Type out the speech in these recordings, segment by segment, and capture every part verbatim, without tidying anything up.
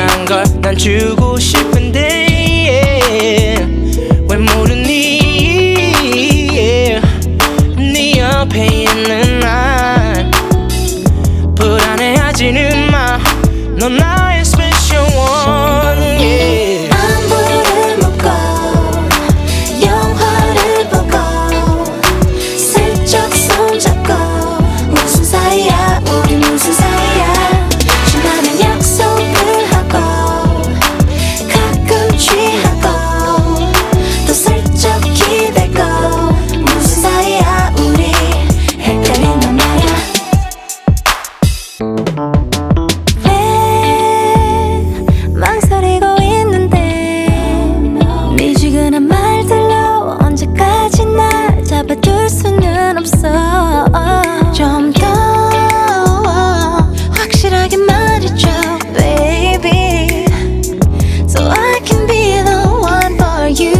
소중한 걸 난 주고 싶은데 yeah. 왜 모르니 yeah. 네 옆에 있는 날 불안해하지는 마. 넌 나의 special one yeah. 안부를 묻고 영화를 보고 슬쩍 손잡고 무슨 사이야 우리 무슨 사이야 신나는 약속을 하고 가끔 취하고 또 슬쩍 기대고 무슨 사이야 우리 헷갈린단 말야. 망설이고 있는데 미지근한 말들로 언제까지나 잡아둘 수는 없어. 좀 더 확실하게 말해줘 baby so I can be the one for you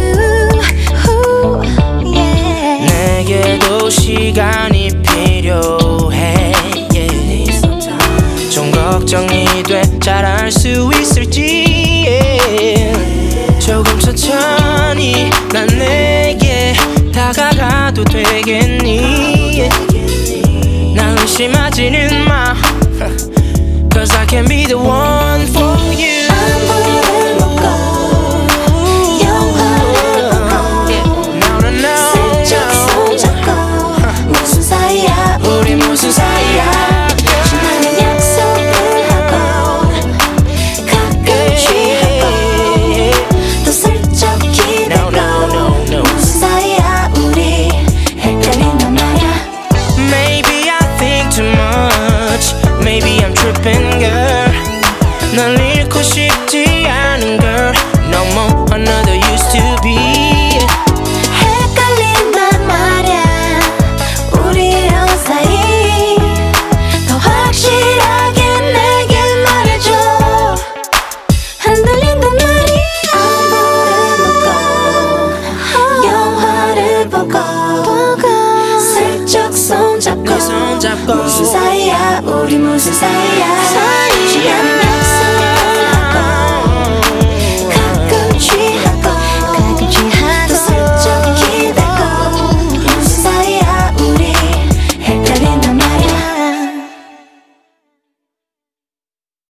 yeah. 내게도 시간이 필요해 yeah. 좀 걱정이 돼 잘 알 수 있을지 yeah. 조금 천천히 난 내게 다가가도 되겠니 나 의심하지는 마 Cause I can be the one for you. 안부를 묻고 영화를 보고 슬쩍 손잡고 무슨 사이야 우리 무슨 사이야 신나는 약속을 하고 가끔 취하고 또 슬쩍 기대고 무슨 사이야 우리 헷갈린단 말야. Maybe I think too much Maybe I'm tripping girl 널 잃고 싶지 않은 girl No more another used to be 헷갈린단 말야 우리랑 사이 더 확실하게 내게 말해줘 흔들린단 말이야. 안부를 묻고 영화를 보고 슬쩍 손잡고 손잡고 무슨 사이야 우리 무슨 사이야 사이야